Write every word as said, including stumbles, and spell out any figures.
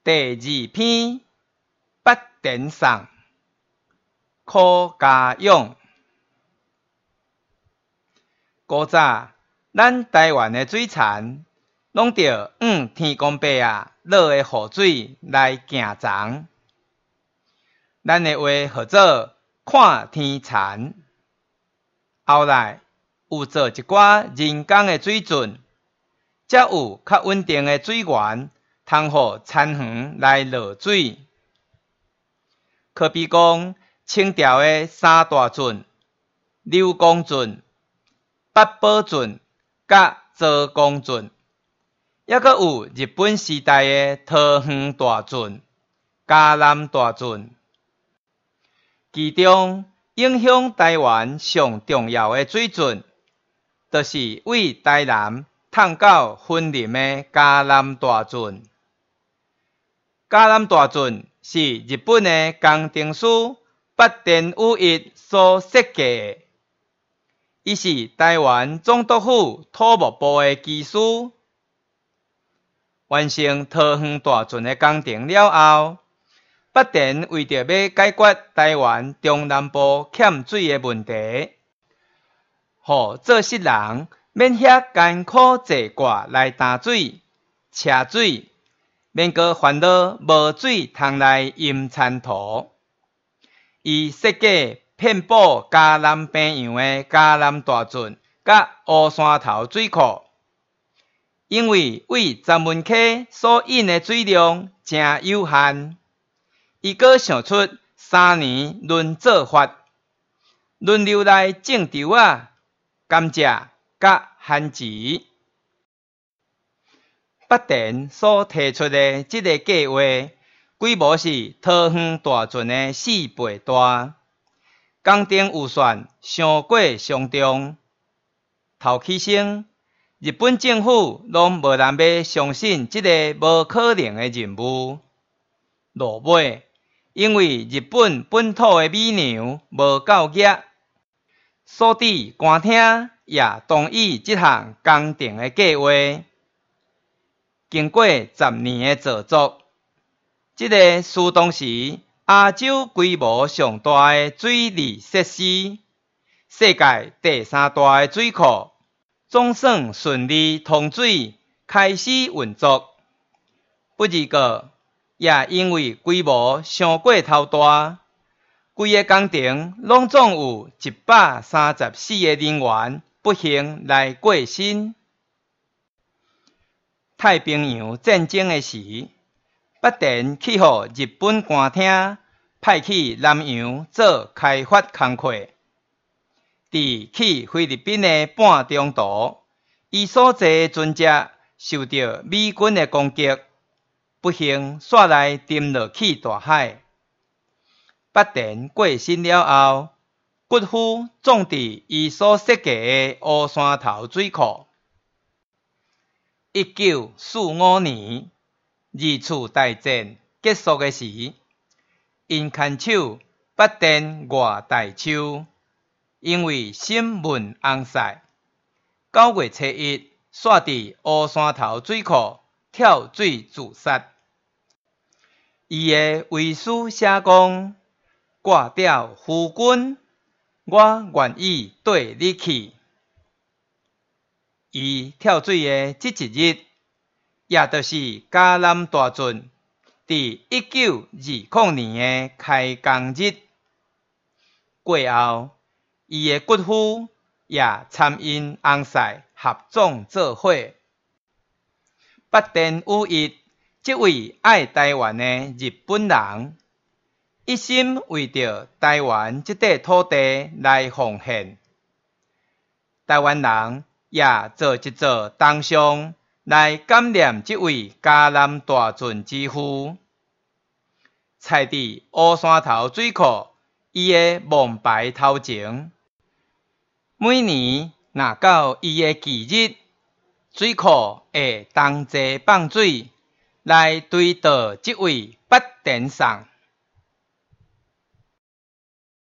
第二篇八典送，考家用。古早，咱台湾的水田，拢着用天公伯啊落的雨水来行长。咱的话号做看天田。后来有做一寡人工的水圳，才有较稳定的水源，通互田园来落水。可比讲清朝的三大圳：刘公圳、八宝圳、甲泽公圳，抑阁有日本时代的桃园大圳、嘉南大圳。其中影响台湾上重要的水圳，就是为台南探到分林的嘉南大圳。嘉南大圳是日本的工程师八田武一所设计的，伊是台湾总督府土木部的技师。完成桃园大圳的工程了后，八田为着要解决台湾中南部欠水的问题，互做事人免遐艰苦坐挂来担水、车水，免阁烦恼无水通来饮田土。伊设计遍布嘉南平洋的嘉南大圳甲乌山头水库，因为为曾文溪所引的水量真有限，伊阁想出三年轮做法，轮流来种稻啊、甘蔗甲番薯。八田所提出的这个计划，规模是桃园大圳的四倍大，工程预算伤过伤重。头起先，日本政府拢无人要相信这个无可能的任务。落尾，因为日本本土的米娘无够热，所抵官厅也同意这项工程的计划。经过十年的造作，这个是当时亚洲规模上大的水利设施，世界第三大的水库，总算顺利通水，开始运作。不过，也因为规模伤过头大，规个工程拢总有一百三十四个人员不幸来过身。太平洋战争的时，八田去互日本官厅派去南洋做开发工课。伫去菲律宾的半中途，伊所坐的船只受到美军的攻击，不幸煞来沉落去大海。八田过身了后，骨灰葬伫伊所设计的乌山头水库。一九四五年，二次大战结束的时，因牵手八田外大树，因为心闷红晒，九月初一煞伫乌山头水库跳水自杀。伊的遗书写讲：挂掉夫君，我愿意对你去。伊跳水的这一日，也就是嘉南大圳伫一九二零年的开工日。过后，伊的骨灰也参因红晒合葬做伙。八田武一这位爱台湾的日本人，一心为着台湾这块土地来奉献。台湾人也做一座铜像来感念这位嘉南大圳之父。踩伫乌山头水库伊的蒙牌头前，每年若到伊的忌日，水库会同齐放水来追悼这位八田送。